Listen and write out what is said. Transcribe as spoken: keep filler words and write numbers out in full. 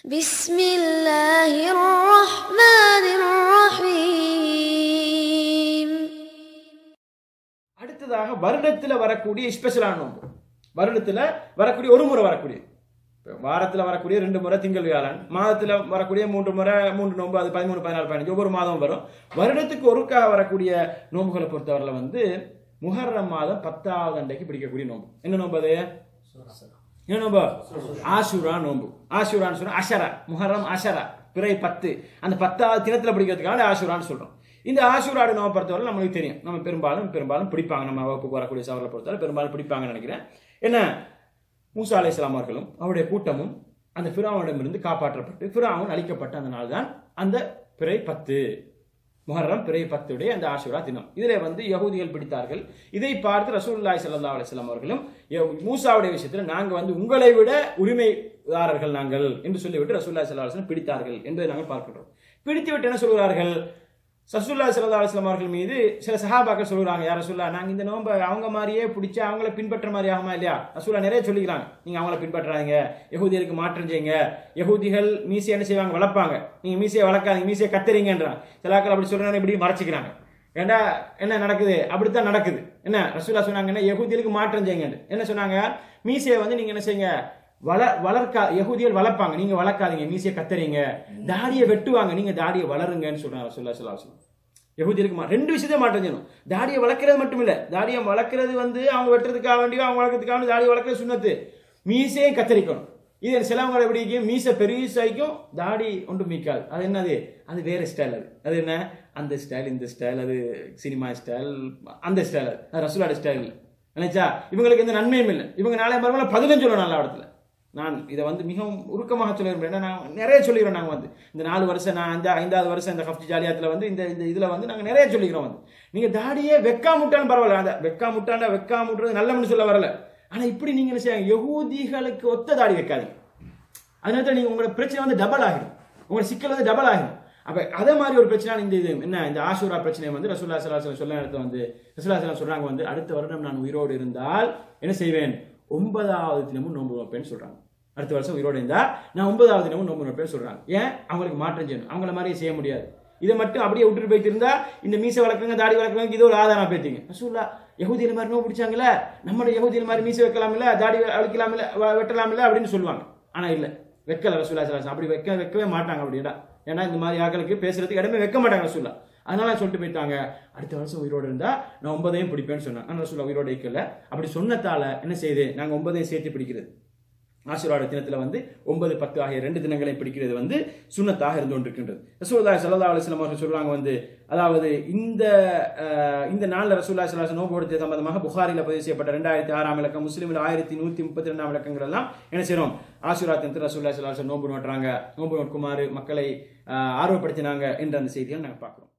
பிஸ்மில்லாஹிர் ரஹ்மானிர் ரஹீம். அடுத்ததாக வருடத்தில் வரக்கூடிய ஸ்பெஷலான நோன்பு. வருடத்தில் வரக்கூடிய ஒரு முறை வரக்கூடிய, வாரத்தில் வரக்கூடிய ரெண்டு முறை திங்கள் வியாழன், மாதத்தில் வரக்கூடிய மூன்று முறை மூன்று நோன்பு, அது பதிமூணு பதினாலு பதினஞ்சு ஒவ்வொரு மாதம் வரும். வருடத்துக்கு ஒருக்காக வரக்கூடிய நோன்புகளை பொறுத்தவரையில் வந்து முஹர்ரம் மாதம் பத்தாவது அன்றைக்கு பிடிக்கக்கூடிய நோன்பு. என்ன நோன்பு அது? என்ன நோன்பு? ஆஷுரா நோன்பு. ஆஷுரான்னு சொன்னா அஷரா, முஹர்ரம் அஷரா, பிறை பத்து, அந்த பத்தாவது தினத்தில் பிடிக்கிறதுக்காக ஆஷுரான்னு சொல்றோம். இந்த ஆஷுராடு நோன்பை பொறுத்தவரை நம்மளுக்கு தெரியும், நம்ம பெரும்பாலும் பெரும்பாலும் பிடிப்பாங்க. நம்ம வகுப்புக்கு வரக்கூடிய சவர்களை பொறுத்தவரை பெரும்பாலும் பிடிப்பாங்கன்னு நினைக்கிறேன். என்ன, மூசா அலைஹிஸ்ஸலாம் அவர்களும் அவருடைய கூட்டமும் அந்த ஃபிரௌனிடமிருந்து காப்பாற்றப்பட்டு ஃபிரௌன் அழிக்கப்பட்ட அந்த நாள் தான் அந்த பிறை பத்து, முஹர்ரம் பிறை பத்துடைய அந்த ஆஷுரா தினம். இதிலே வந்து யகூதிகள் பிடித்தார்கள். இதை பார்த்து ரசூலுல்லாஹி ஸல்லல்லாஹு அலைஹி வஸல்லம் அவர்களும் மூசாவுடைய விஷயத்தில் நாங்கள் வந்து உங்களை விட உரிமைதாரர்கள் நாங்கள் என்று சொல்லிவிட்டு ரசூலுல்லாஹி ஸல்லல்லாஹு அலைஹி வஸல்லம் பிடித்தார்கள் என்பதை நாங்கள் பார்க்கின்றோம். பிடித்து விட்டு என்ன சொல்கிறார்கள்? ரசூலுல்லாஹி ஸல்லல்லாஹு அலைஹி வஸல்லம் அவர்கள் மீது சில சஹாபாக்கள் சொல்றாங்க, யார் ரசூலுல்லாஹ், நாங்க இந்த நோன்பை அவங்க மாதிரியே பிடிச்சு அவங்கள பின்பற்ற மாதிரி ஆகுமா இல்லையா? ரசூலுல்லாஹ் நிறைய சொல்லிக்கிறாங்க, நீங்க அவங்கள பின்பற்றாதீங்க, யகூதிகளுக்கு மாற்றம் செய்யுங்க, யகூதிகள் மீசை என்ன செய்வாங்க, வளர்ப்பாங்க, நீங்க மீசையை வளர்க்காதீங்க, மீசையை கத்தறீங்கன்றாங்க. சிலாக்கள் அப்படி சொல்றாங்க, இப்படி மறைச்சிக்கிறாங்க. ஏண்டா என்ன நடக்குது? அப்படித்தான் நடக்குது. என்ன ரசூலுல்லாஹ் சொன்னாங்க, என்ன யகூதிகளுக்கு மாற்றம் செய்யுங்க. என்ன சொன்னாங்க? மீசையை வந்து நீங்க என்ன செய்யுங்க, வள வளர்க்கா யகூதிகள் வளர்ப்பாங்க, நீங்க வளர்க்காதீங்க, மீசையை கத்தறீங்க. தாடியை வெட்டுவாங்க, நீங்க தாடியை வளருங்கன்னு சொல்றாங்க ரசூலுல்லாஹி ஸல்லல்லாஹு அலைஹி வஸல்லம். யகூதிகளுக்கு ரெண்டு விஷயத்தை மாற்றம் செய்யணும். தாடியை வளர்க்கறது மட்டும் இல்ல, தாடியை வளர்க்கறது வந்து அவங்க வெட்டுறதுக்காக வேண்டியோ அவங்க வளர்க்கறதுக்காக தாடியை வளர்க்கறது சுன்னத்து, மீசையை கத்தரிக்கணும். இது சிலவங்க எப்படி மீசை பெருசாய்க்கும் தாடி ஒன்று மீக்காது. அது என்னது? அது வேற ஸ்டைல். அது அது என்ன? அந்த ஸ்டைல், இந்த ஸ்டைல், அது சினிமா ஸ்டைல், அந்த ஸ்டைல், அது ரசூலுல்லாஹ் ஸ்டைல் நினைச்சா இவங்களுக்கு எந்த நன்மையும் இல்லை. இவங்க நாளை மறுபடியும் பதினஞ்சு சொல்லணும் நல்ல இடத்துல. நான் இதை வந்து மிகவும் உருக்கமாக சொல்லிடுறேன். ஏன்னா நான் நிறைய சொல்லிக்கிறோம். நாங்கள் வந்து இந்த நாலு வருஷம், நான் இந்த ஐந்தாவது வருஷம் இந்த ஹஃப்ஜ் ஜாலியாத்தில் வந்து இந்த இந்த இதில் வந்து நாங்கள் நிறைய சொல்லிக்கிறோம். வந்து நீங்கள் தாடியே வெக்கா முட்டான்னு பரவாயில்ல, அந்த வெக்கா முட்டாண்டா வெக்கா முட்டுறது நல்லவன்னு சொல்ல வரல. ஆனால் இப்படி நீங்கள் என்ன செய்ய, யகூதிகளுக்கு ஒத்த தாடி வைக்காதீங்க. அதனால நீங்கள் உங்களோட பிரச்சனை வந்து டபுள் ஆகிடும், உங்களோட சிக்கல் வந்து டபுள் ஆகிடும். அப்போ அதே மாதிரி ஒரு பிரச்சனை இந்த இது என்ன, இந்த ஆஷுரா பிரச்சனை வந்து ரசூலுல்லாஹி ஸல்லல்லாஹு அலைஹி வஸல்லம் சொல்ல இடத்துல வந்து ரசூலுல்லாஹி ஸல்லல்லாஹு அலைஹி வஸல்லம் சொல்றாங்க வந்து, அடுத்த வருடம் நான் உயிரோடு இருந்தால் என்ன செய்வேன், ஒன்பதாவது தினமும் நோன்பு வைப்பேன்னு சொல்றாங்க. அடுத்த வருஷம் உயிரோடு இருந்தா நான் ஒன்பதாவது தினமும் நோன்பு வைப்பேன்னு சொல்றாங்க. ஏன்? அவங்களுக்கு மாற்றம் செய்யணும், அவங்கள மாதிரி செய்ய முடியாது. இதை மட்டும் அப்படியே விட்டுட்டு போயிட்டு இருந்தா இந்த மீசை வளர்க்குறவங்க தாடி வளர்க்குறவங்க இது ஒரு ஆதாரம் பேத்தீங்க. ரசூலுல்லாஹ் யகூதிகள் மாதிரி நோன்பு பிடிச்சாங்களே, நம்மளுடைய யகூதிகள் மாதிரி மீசை வைக்கலாம் இல்ல, தாடி அழிக்கலாம் இல்ல, வெட்டலாம் இல்ல அப்படின்னு சொல்லுவாங்க. ஆனா இல்ல, வைக்கல ரசூலுல்லாஹி ஸல்லல்லாஹு அலைஹி வஸல்லம். அப்படி வைக்க வைக்கவே மாட்டாங்க. அப்படிடா, ஏன்னா இந்த மாதிரி ஆட்களுக்கு பேசுறதுக்கு இடமே வைக்க மாட்டாங்க ரசூலுல்லாஹ். அதனால சொல்லிட்டு போயிட்டாங்க, அடுத்த வருஷம் உயிரோடு இருந்தா நான் ஒன்பதையும் பிடிப்பேன்னு சொன்னாங்க. ஆனால் ரசூலுல்லாஹ் உயிரோடு வைக்கல. அப்படி சொன்னதால என்ன செய்யுது, நாங்கள் ஒன்பதையும் சேர்த்து பிடிக்கிறது. ஆஷுராட தினத்தில் வந்து ஒன்பது பத்து ஆகிய ரெண்டு தினங்களை பிடிக்கிறது வந்து சுன்னத்தாக இருந்து கொண்டிருக்கின்றது. ரசூலுல்லாஹி ஸல்லல்லாஹு அலைஹி வஸல்லம் அவர்கள் சொல்றாங்க வந்து, அதாவது இந்த இந்த நாளில் ரசூலுல்லாஹி ஸல்லல்லாஹு அலைஹி வஸல்லம் நோன்பு எடுத்தது சம்பந்தமாக புகாரில பதிவு செய்யப்பட்ட ரெண்டாயிரத்தி ஆறாம் இலக்கம், முஸ்லிமில் ஆயிரத்தி நூத்தி முப்பத்தி ரெண்டாம் இலக்கங்கள் எல்லாம் என்ன செய்யறோம், ஆஷுரா தினத்தில் ரசூலுல்லாஹி ஸல்லல்லாஹு அலைஹி வஸல்லம் நோன்பு நோட்டுறாங்க, நோன்பு நோட்குமாறு மக்களை ஆர்வப்படுத்தினாங்க என்ற அந்த செய்தியை நாங்கள் பார்க்கிறோம்.